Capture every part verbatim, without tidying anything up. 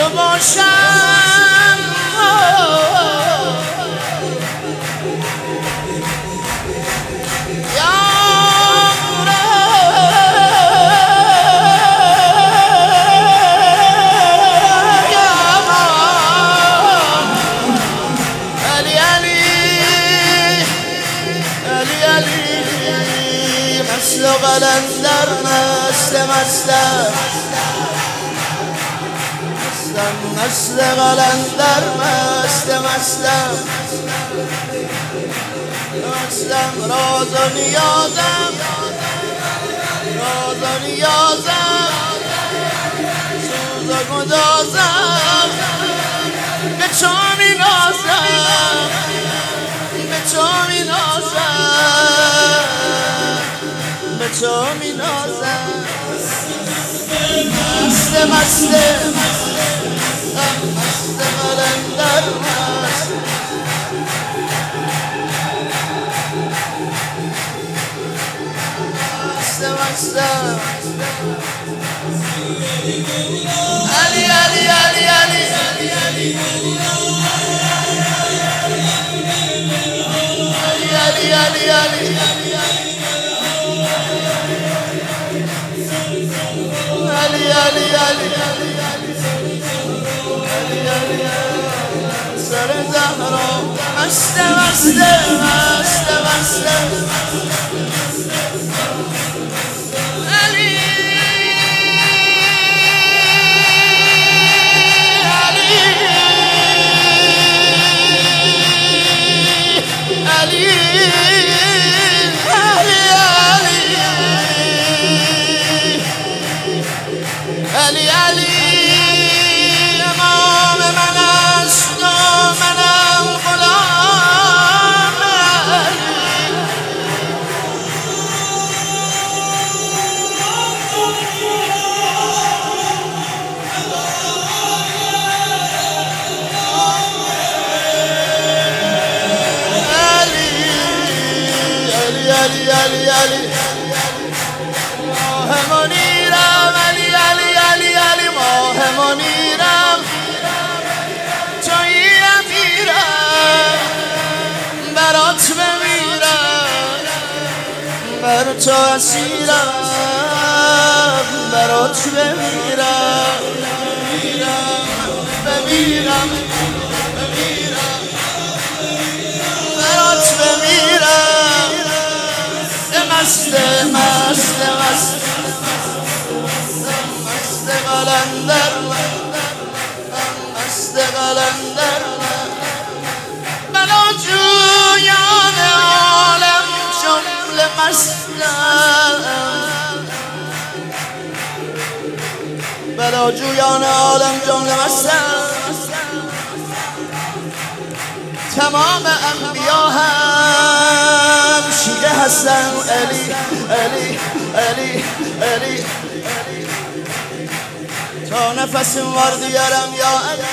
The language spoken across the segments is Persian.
باشم مثل قلندر مست مستم مثل قلندر مست مستم مستم راز و نیازم راز و نیازم سوز و گدازم به تو می نازم به تو می نازم به تو می نازم مست مست مست قلندر مست مست مست علی علی علی علی علی علی علی علی علی علی علی سر زهرا مست مست مست مست علی علی علی علی علی امام من است و منم غلام علی علی علی علی علی ماه منیرم علی علی علی علی ماه منیرم تویی امیرم برات بمیرم بر تو اسیرم برات بمیرم بمیرم بمیرم برات بمیرم مست مست مست مست قلندر مست قلندر بلا جویان عالم جمله مستم بلا جویان عالم جمله مستم تمام انبیا هم شیعه هستن علی علی علی علی تا نفس وار دیارم یا علی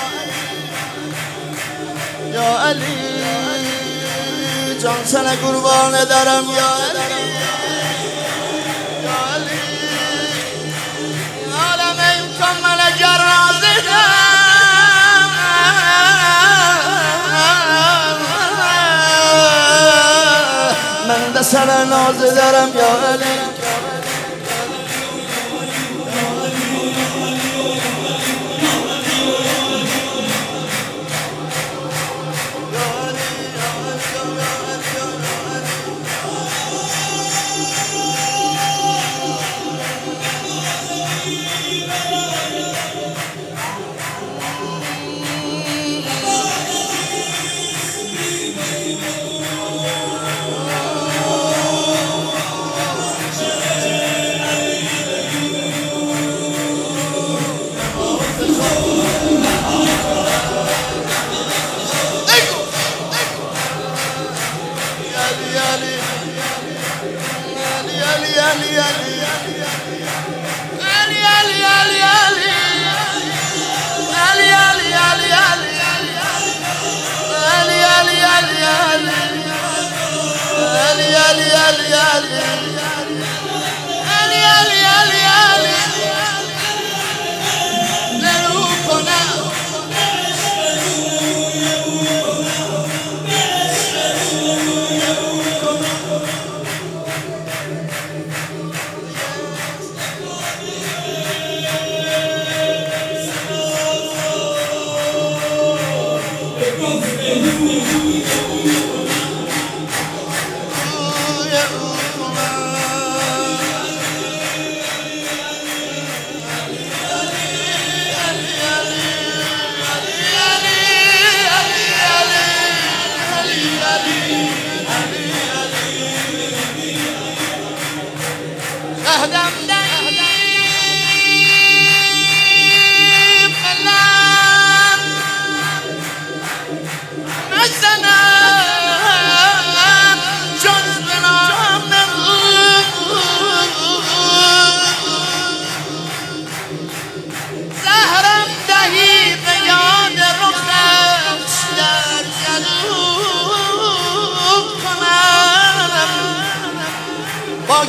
یا علی جان سن قربان دارم یا علی یا علی عالم کامل جرازدم من دستم ناز دارم یا علی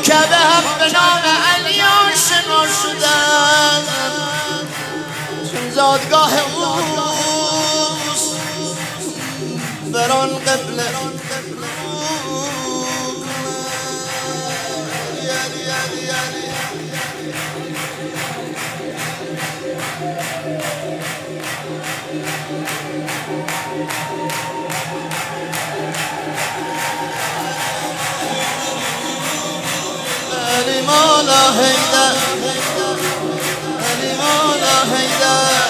کعبه حق به نام علی آشنا شدن، چون زادگاه اوست بر آن قبله علی مولا حیدر، علی مولا حیدر،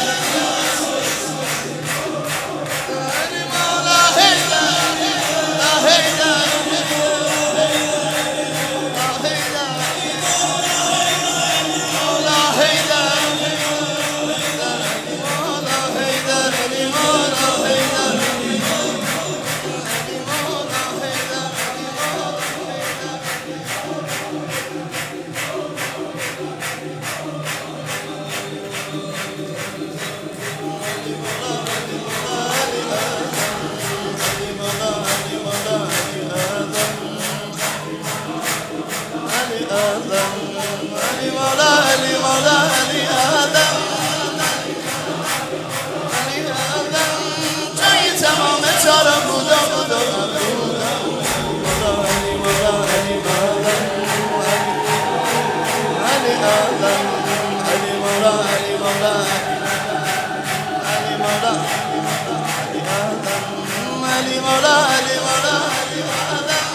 علی مولا حیدر، لا حیدر، لا حیدر، مولا حیدر، مولا حیدر، علی مولا حیدر، علی مولا حیدر. علی مولا علی مولا علی آدم، علی آدم جای تمام چارم بودا بودا بودا علی مولا علی آدم، علی آدم علی مولا علی مولا علی مولا علی آدم، علی مولا علی مولا علی آدم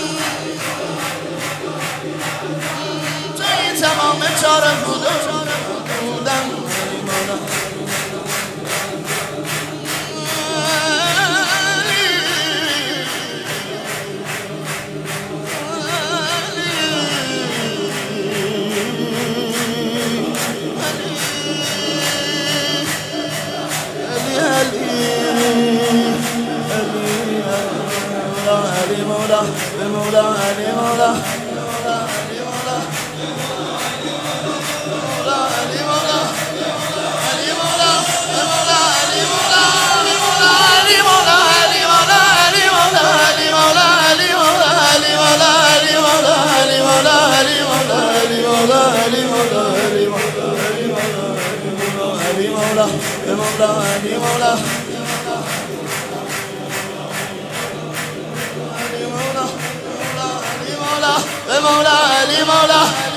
تمام چارم بودم بودم علی مولا علی مولا مولا علی مولا مولا علی مولا